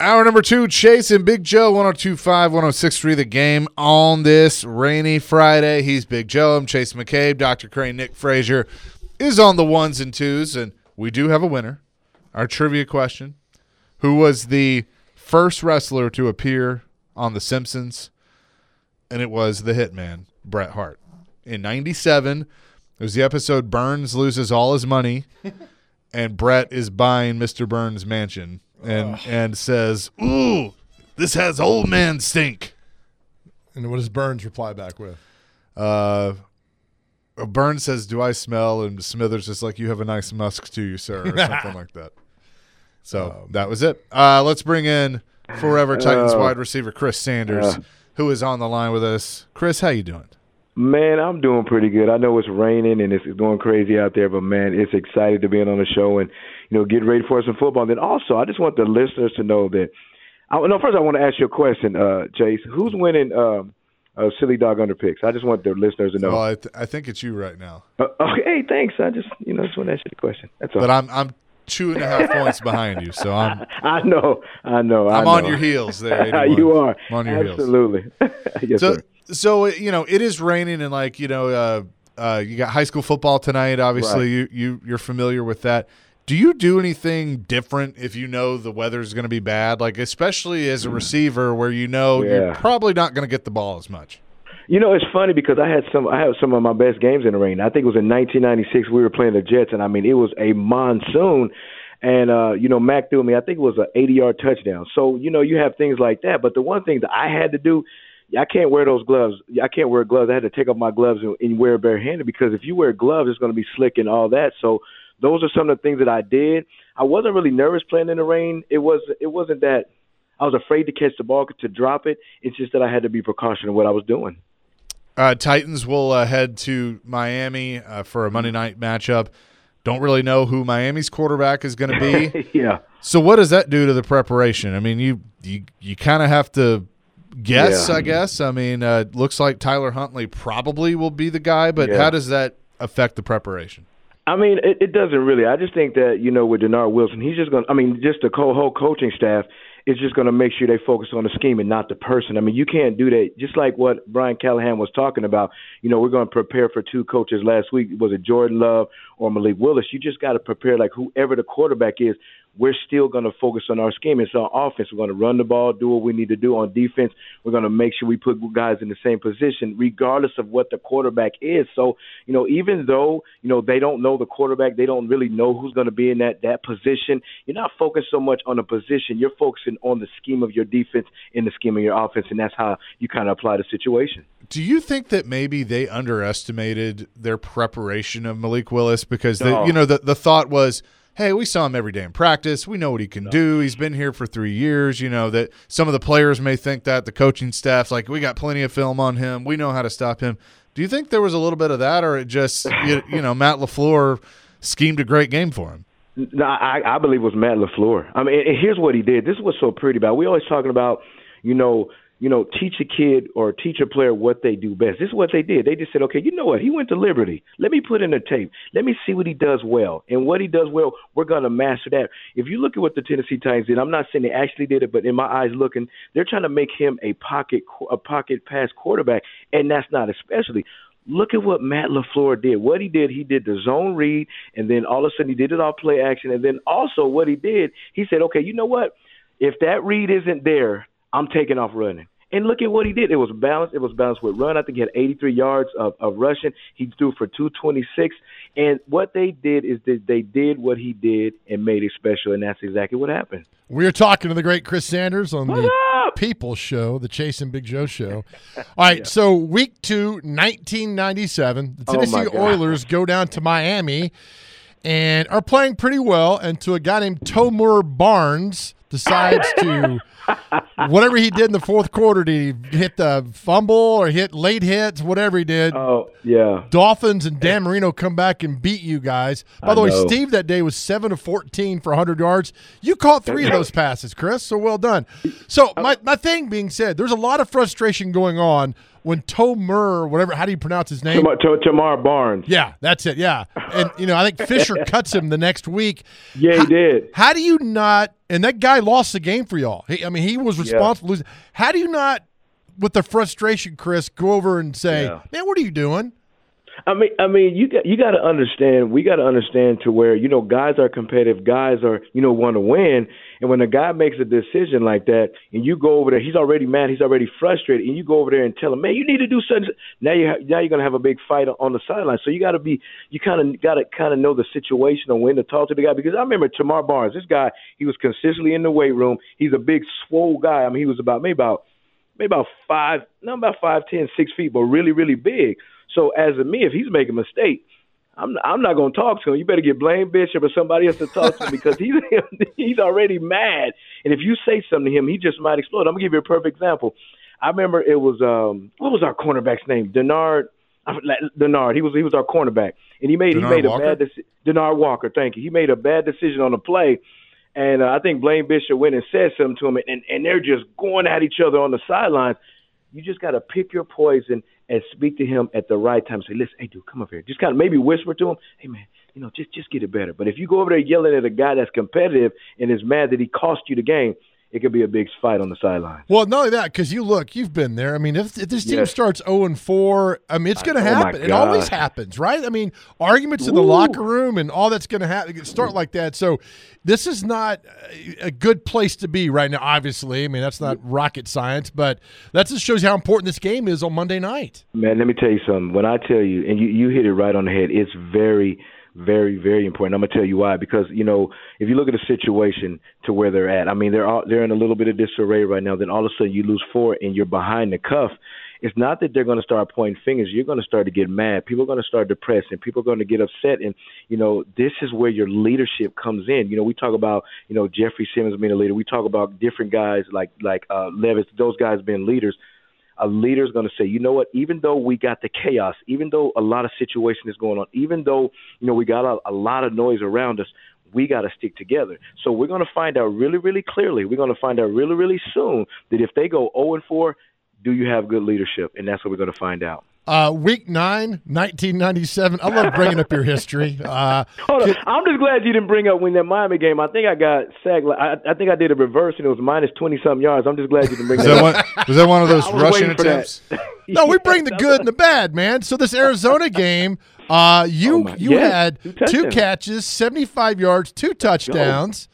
Hour number 2, Chase and Big Joe, 102.5, 106.3, The Game on this rainy Friday. He's Big Joe. I'm Chase McCabe. Dr. Crane, Nick Frazier is on the ones and twos, and we do have a winner. Our trivia question, who was the first wrestler to appear on The Simpsons? And it was the Hitman, Bret Hart. In 97, it was the episode Burns loses all his money, and Bret is buying Mr. Burns' mansion. And says, "Ooh, this has old man stink." And what does Burns reply back with? Burns says, "Do I smell?" And Smithers is like, "You have a nice musk to you, sir," or something like that. So that was it. Let's bring in Forever Titans wide receiver Chris Sanders, who is on the line with us. Chris, how you doing? Man, I'm doing pretty good. I know it's raining and it's going crazy out there, but, man, it's excited to be on the show and, get ready for some football. And then also, I just want the listeners to know that first I want to ask you a question, Chase. Who's winning Silly Dog Under Picks? I just want the listeners to know. Well, I think it's you right now. Okay, thanks. I just want to ask you the question. That's all. But I'm 2.5 points behind you, so I'm I'm on your heels there. 81. You are. I'm on your heels. Absolutely. Yes, sir. So, it is raining and you got high school football tonight. Obviously, right. You're familiar with that. Do you do anything different if you know the weather's going to be bad? Like, especially as a receiver where you're probably not going to get the ball as much. It's funny because I had some of my best games in the rain. I think it was in 1996 we were playing the Jets, and it was a monsoon. And, Mac threw me, I think it was an 80-yard touchdown. So, you have things like that. But the one thing that I had to do, I can't wear those gloves. I can't wear gloves. I had to take off my gloves and wear barehanded because if you wear gloves, it's going to be slick and all that. So those are some of the things that I did. I wasn't really nervous playing in the rain. It wasn't that I was afraid to catch the ball, to drop it. It's just that I had to be precautionary in what I was doing. Titans will head to Miami for a Monday night matchup. Don't really know who Miami's quarterback is going to be. Yeah. So what does that do to the preparation? I mean, you kind of have to guess, I guess. I mean, looks like Tyler Huntley probably will be the guy, but how does that affect the preparation? I mean, it doesn't really. I just think that, with Denard Wilson, he's just going to – just the whole coaching staff is just going to make sure they focus on the scheme and not the person. I mean, you can't do that. Just like what Brian Callahan was talking about, we're going to prepare for two coaches last week. Was it Jordan Love or Malik Willis? You just got to prepare like whoever the quarterback is. We're still going to focus on our scheme. It's on offense. We're going to run the ball, do what we need to do on defense. We're going to make sure we put guys in the same position regardless of what the quarterback is. So, even though, they don't know the quarterback, they don't really know who's going to be in that position, you're not focused so much on the position. You're focusing on the scheme of your defense and the scheme of your offense, and that's how you kind of apply the situation. Do you think that maybe they underestimated their preparation of Malik Willis? Because, the thought was, hey, we saw him every day in practice. We know what he can do. He's been here for 3 years. That some of the players may think that. The coaching staff's like, we got plenty of film on him. We know how to stop him. Do you think there was a little bit of that, or it just, Matt LaFleur schemed a great game for him? No, I believe it was Matt LaFleur. I mean, and here's what he did. This is what's so pretty about it. We always talking about, teach a kid or teach a player what they do best. This is what they did. They just said, okay, you know what? He went to Liberty. Let me put in the tape. Let me see what he does well. And what he does well, we're going to master that. If you look at what the Tennessee Titans did, I'm not saying they actually did it, but in my eyes looking, they're trying to make him a pocket pass quarterback, and that's not especially. Look at what Matt LaFleur did. What he did the zone read, and then all of a sudden he did it off play action. And then also what he did, he said, okay, you know what? If that read isn't there, I'm taking off running. And look at what he did. It was balanced. It was balanced with run. I think he had 83 yards of rushing. He threw for 226. And what they did is they did what he did and made it special, and that's exactly what happened. We are talking to the great Chris Sanders on the People's Show, the Chase and Big Joe Show. All right, so week 2, 1997, the Tennessee Oilers go down to Miami and are playing pretty well until a guy named Tomur Barnes decides to whatever he did in the fourth quarter, did he hit the fumble or hit late hits, whatever he did? Oh, yeah. Dolphins and Dan Marino come back and beat you guys. By the way, Steve that day was 7 of 14 for 100 yards. You caught 3 of those passes, Chris, so well done. So my thing being said, there's a lot of frustration going on when Tomer, whatever, how do you pronounce his name? Tamar Barnes. Yeah, that's it, yeah. And, I think Fisher cuts him the next week. Yeah, he did. How do you not – and that guy lost the game for y'all. He was responsible for losing. How do you not, with the frustration, Chris, go over and say, man, what are you doing? I mean, you got to understand. We got to understand to where guys are competitive, guys are want to win, and when a guy makes a decision like that, and you go over there, he's already mad, he's already frustrated, and you go over there and tell him, man, you need to do something. Now you're gonna have a big fight on the sideline. So you got to know the situation on when to talk to the guy, because I remember Tamar Barnes, this guy, he was consistently in the weight room. He's a big, swole guy. I mean, he was about 5'10", 6 feet, but really, really big. So as a me, if he's making a mistake, I'm not going to talk to him. You better get Blaine Bishop or somebody else to talk to him, because he's already mad. And if you say something to him, he just might explode. I'm going to give you a perfect example. I remember it was what was our cornerback's name? Denard. He was our cornerback, and he made a bad decision. Denard Walker, thank you. He made a bad decision on the play. And I think Blaine Bishop went and said something to him, and they're just going at each other on the sidelines. You just got to pick your poison and speak to him at the right time. Say, listen, hey, dude, come up here. Just kind of maybe whisper to him, hey, man, just get it better. But if you go over there yelling at a guy that's competitive and is mad that he cost you the game, it could be a big fight on the sideline. Well, not only that, because you've been there. I mean, if this team starts 0-4, I mean, it's going to happen. It always happens, right? I mean, arguments in the locker room and all that's going to happen. Start like that. So this is not a good place to be right now, obviously. I mean, that's not rocket science, but that just shows how important this game is on Monday night. Man, let me tell you something. When I tell you, and you hit it right on the head, it's very, very, very important. I'm going to tell you why. Because, if you look at the situation to where they're at, I mean, they're in a little bit of disarray right now. Then all of a sudden you lose 4 and you're behind the cuff. It's not that they're going to start pointing fingers. You're going to start to get mad. People are going to start depressed, and people are going to get upset. And, this is where your leadership comes in. We talk about, Jeffrey Simmons being a leader. We talk about different guys like Levis, those guys being leaders. A leader is going to say, you know what, even though we got the chaos, even though a lot of situation is going on, even though, we got a lot of noise around us, we got to stick together. So we're going to find out really, really clearly. We're going to find out really, really soon that if they go 0-4, do you have good leadership? And that's what we're going to find out. Week 9, 1997. I love bringing up your history. Hold on. I'm just glad you didn't bring up when that Miami game. I think I got sacked. I think I did a reverse, and it was minus 20-something yards. I'm just glad you didn't bring that up. Was that one of those rushing attempts? No, we bring the good and the bad, man. So this Arizona game, you had 2 catches, 75 yards, 2 touchdowns.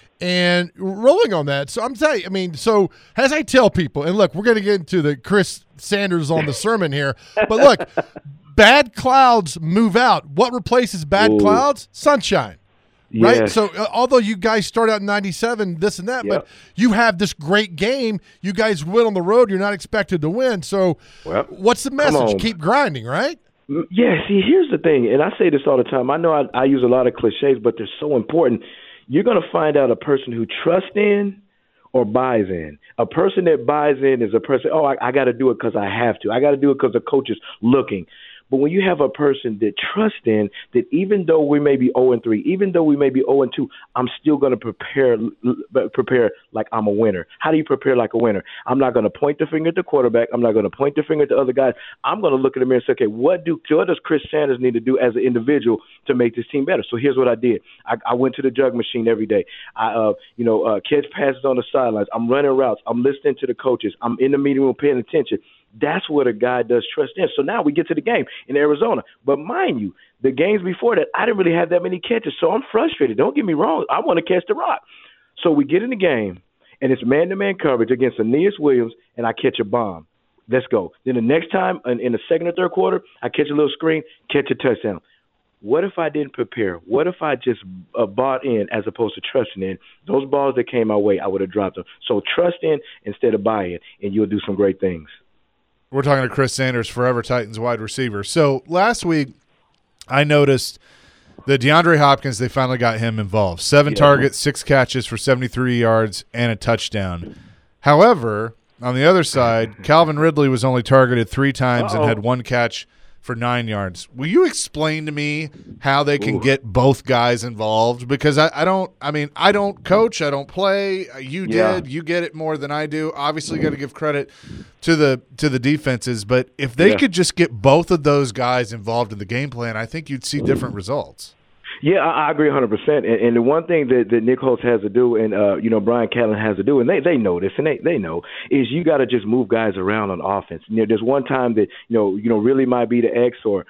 And rolling on that. So I'm telling you, I mean, so as I tell people, and look, we're going to get into the Chris Sanders on the sermon here, but look, bad clouds move out. What replaces bad clouds? Sunshine. Right? Yes. So although you guys start out in 97, this and that, but you have this great game. You guys win on the road. You're not expected to win. So what's the message? Keep grinding, right? Yeah, see, here's the thing, and I say this all the time. I know I use a lot of cliches, but they're so important. You're going to find out a person who trusts in or buys in. A person that buys in is a person, I got to do it because I have to. I got to do it because the coach is looking. But when you have a person that trusts in that even though we may be 0-3, even though we may be 0-2, I'm still going to prepare like I'm a winner. How do you prepare like a winner? I'm not going to point the finger at the quarterback. I'm not going to point the finger at the other guys. I'm going to look in the mirror and say, okay, what does Chris Sanders need to do as an individual to make this team better? So here's what I did. I went to the jug machine every day. I catch passes on the sidelines. I'm running routes. I'm listening to the coaches. I'm in the meeting room paying attention. That's what a guy does trust in. So now we get to the game in Arizona. But mind you, the games before that, I didn't really have that many catches, so I'm frustrated. Don't get me wrong. I want to catch the rock. So we get in the game, and it's man-to-man coverage against Aeneas Williams, and I catch a bomb. Let's go. Then the next time, in the second or third quarter, I catch a little screen, catch a touchdown. What if I didn't prepare? What if I just bought in as opposed to trusting in? Those balls that came my way, I would have dropped them. So trust in instead of buy in, and you'll do some great things. We're talking to Chris Sanders, Forever Titans wide receiver. So last week I noticed that DeAndre Hopkins, they finally got him involved. 7 targets, 6 catches for 73 yards and a touchdown. However, on the other side, Calvin Ridley was only targeted 3 times and had 1 catch for 9 yards. Will you explain to me how they can get both guys involved? Because I don't coach, I don't play. You did. You get it more than I do. Obviously, you got to give credit to the defenses, but if they could just get both of those guys involved in the game plan, I think you'd see different results. Yeah, I agree 100%. And the one thing that Nick Holtz has to do, and Brian Callahan has to do, and they know this, and they know, is you got to just move guys around on offense. There's one time that really might be the X or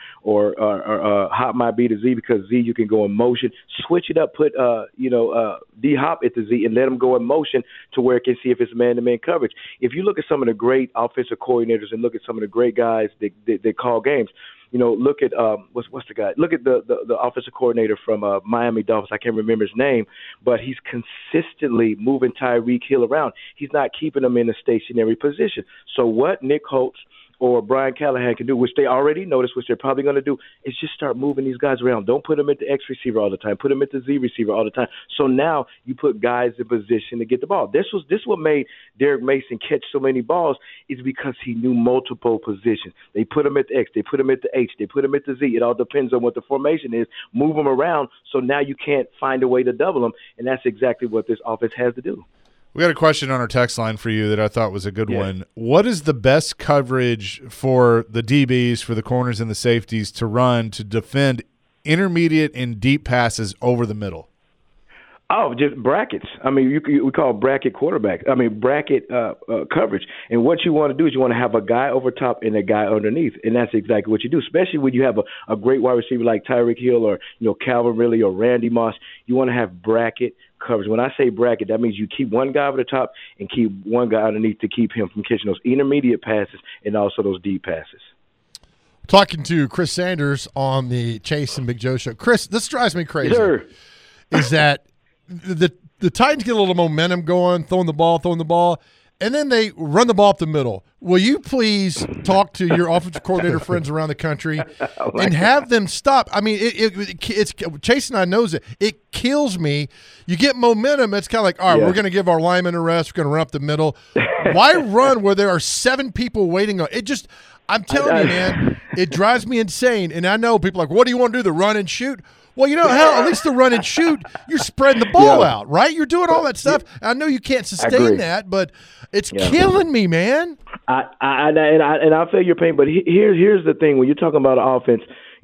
Hop might be the Z, because Z you can go in motion, switch it up, put D Hop at the Z and let him go in motion to where it can see if it's man-to-man coverage. If you look at some of the great offensive coordinators and look at some of the great guys that call games. Look at what's the guy? Look at the offensive coordinator from Miami Dolphins. I can't remember his name, but he's consistently moving Tyreek Hill around. He's not keeping him in a stationary position. So what Nick Holtz or Brian Callahan can do, which they already noticed, which they're probably going to do, is just start moving these guys around. Don't put them at the X receiver all the time. Put them at the Z receiver all the time. So now you put guys in position to get the ball. This what made Derek Mason catch so many balls, is because he knew multiple positions. They put him at the X. They put him at the H. They put him at the Z. It all depends on what the formation is. Move them around so now you can't find a way to double them, and that's exactly what this offense has to do. We got a question on our text line for you that I thought was a good one. What is the best coverage for the DBs, for the corners and the safeties to run to defend intermediate and deep passes over the middle? Oh, just brackets. I mean, we call bracket quarterback. I mean, bracket coverage. And what you want to do is you want to have a guy over top and a guy underneath, and that's exactly what you do. Especially when you have a great wide receiver like Tyreek Hill or Calvin Ridley or Randy Moss. You want to have bracket coverage. When I say bracket, that means you keep one guy over the top and keep one guy underneath to keep him from catching those intermediate passes and also those deep passes. Talking to Chris Sanders on the Chase and Big Joe show. Chris, this drives me crazy. Sure. Is that the Titans get a little momentum going, throwing the ball, and then they run the ball up the middle. Will you please talk to your offensive coordinator friends around the country and have them stop? I mean, it's Chase and I knows it. It kills me. You get momentum, it's kind of like, all right, we're going to give our linemen a rest. We're going to run up the middle. Why run where there are 7 people waiting on it? Just, I'm telling you, man, it drives me insane. And I know people are like, what do you want to do, the run and shoot? Well, hell, at least the run and shoot, you're spreading the ball out, right? You're doing all that stuff. I know you can't sustain that, but it's killing me, man. I feel your pain, but here's the thing: when you're talking about offense,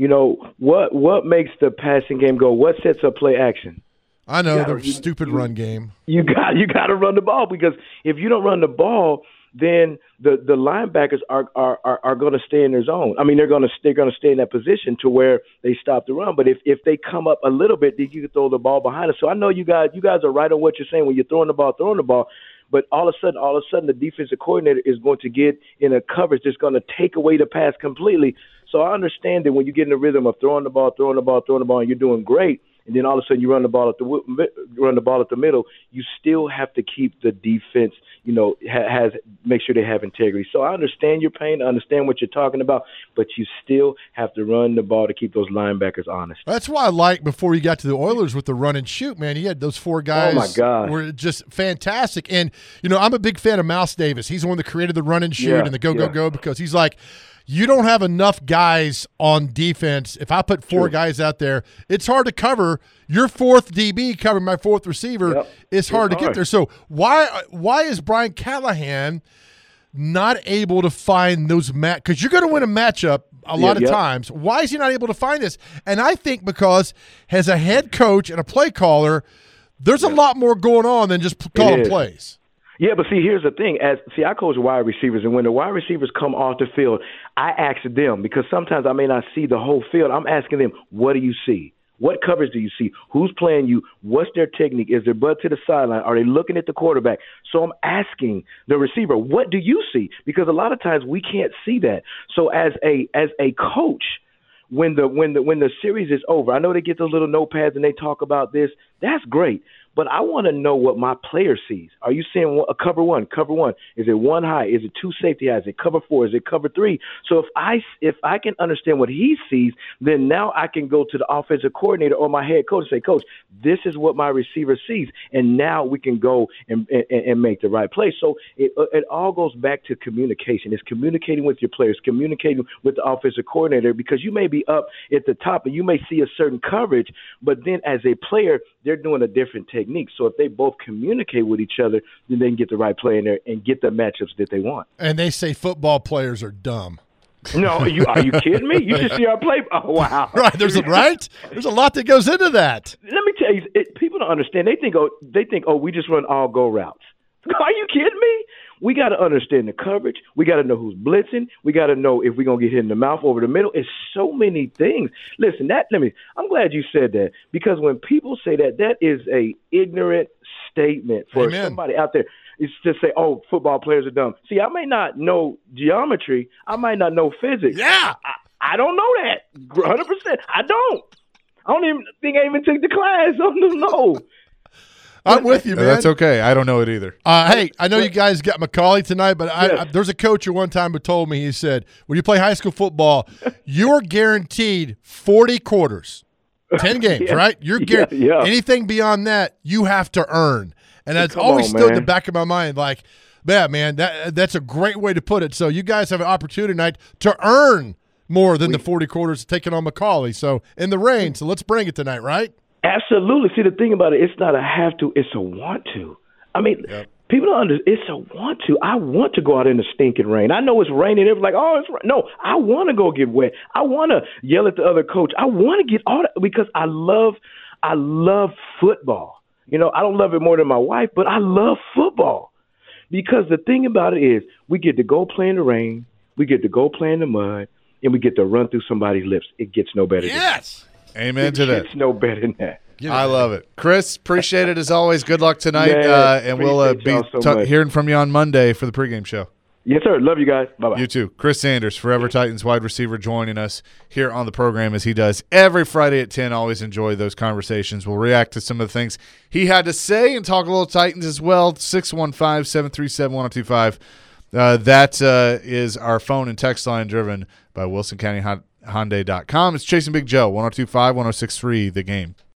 what makes the passing game go? What sets up play action? I know the stupid run game. You got to run the ball, because if you don't run the ball, then the linebackers are going to stay in their zone. I mean, they're going to stay in that position to where they stop the run. But if they come up a little bit, then you can throw the ball behind us. So I know you guys are right on what you're saying when you're throwing the ball. But all of a sudden, the defensive coordinator is going to get in a coverage that's going to take away the pass completely. So I understand that when you get in the rhythm of throwing the ball, and you're doing great, and then all of a sudden you run the ball at the middle, you still have to keep the defense, make sure they have integrity. So I understand your pain, I understand what you're talking about, but you still have to run the ball to keep those linebackers honest. That's why I like before you got to the Oilers with the run and shoot, man. You had those 4 guys. Oh my God, were just fantastic. And I'm a big fan of Mouse Davis. He's the one that created the run and shoot and the go, because he's like, you don't have enough guys on defense. If I put 4 guys out there, it's hard to cover. Your 4th DB covering my 4th receiver is hard to get there. So why is Brian Callahan not able to find those because you're going to win a matchup a lot of times. Why is he not able to find this? And I think because as a head coach and a play caller, there's a lot more going on than just calling plays. Yeah, but see, here's the thing. I coach wide receivers, and when the wide receivers come off the field, I ask them, because sometimes I may not see the whole field. I'm asking them, what do you see? What coverage do you see? Who's playing you? What's their technique? Is their butt to the sideline? Are they looking at the quarterback? So I'm asking the receiver, what do you see? Because a lot of times we can't see that. So as a coach, when the series is over, I know they get those little notepads and they talk about this. That's great. But I want to know what my player sees. Are you seeing a cover one? Cover one. Is it one high? Is it two safety highs? Is it cover four? Is it cover three? So if I can understand what he sees, then now I can go to the offensive coordinator or my head coach and say, Coach, this is what my receiver sees, and now we can go and make the right play. So it all goes back to communication. It's communicating with your players, communicating with the offensive coordinator, because you may be up at the top and you may see a certain coverage, but then as a player, they're doing a different technique. So if they both communicate with each other, then they can get the right play in there and get the matchups that they want. And they say football players are dumb. No, are you kidding me? You should see our play. Oh, wow. Right. There's a lot that goes into that. Let me tell you, people don't understand. They think, we just run all go routes. Are you kidding me? We got to understand the coverage. We got to know who's blitzing. We got to know if we're going to get hit in the mouth over the middle. It's so many things. Listen, I'm glad you said that, because when people say that is a ignorant statement for somebody out there. It's to say, football players are dumb. See, I may not know geometry. I might not know physics. Yeah. I don't know that. 100%. I don't even think I even took the class. I don't know. I'm with you, man. That's okay. I don't know it either. Hey, I know you guys got Macaulay tonight, but there's a coach at one time who told me, he said, when you play high school football, you're guaranteed 40 quarters, 10 games, right? You're guaranteed. Anything beyond that, you have to earn. And that's always stood in the back of my mind, like, man, that's a great way to put it. So you guys have an opportunity tonight to earn more than the 40 quarters taking on Macaulay. So in the rain, so let's bring it tonight, right? Absolutely. See, the thing about it, it's not a have to, it's a want to. I mean, people don't understand. It's a want to. I want to go out in the stinking rain. I know it's raining. Everyone's like, it's rain. No, I want to go get wet. I want to yell at the other coach. I want to get all that, because I love football. You know, I don't love it more than my wife, but I love football, because the thing about it is we get to go play in the rain, we get to go play in the mud, and we get to run through somebody's lips. It gets no better than that. Amen to that. It's no better than that. I love it. Chris, appreciate it as always. Good luck tonight. And we'll be hearing from you on Monday for the pregame show. Yes, sir. Love you guys. Bye-bye. You too. Chris Sanders, Forever Titans wide receiver, joining us here on the program as he does every Friday at 10. Always enjoy those conversations. We'll react to some of the things he had to say and talk a little Titans as well. 615-737-1025. That is our phone and text line, driven by WilsonCountyHyundai.com. It's Chasing Big Joe, 102.5, 106.3, The Game.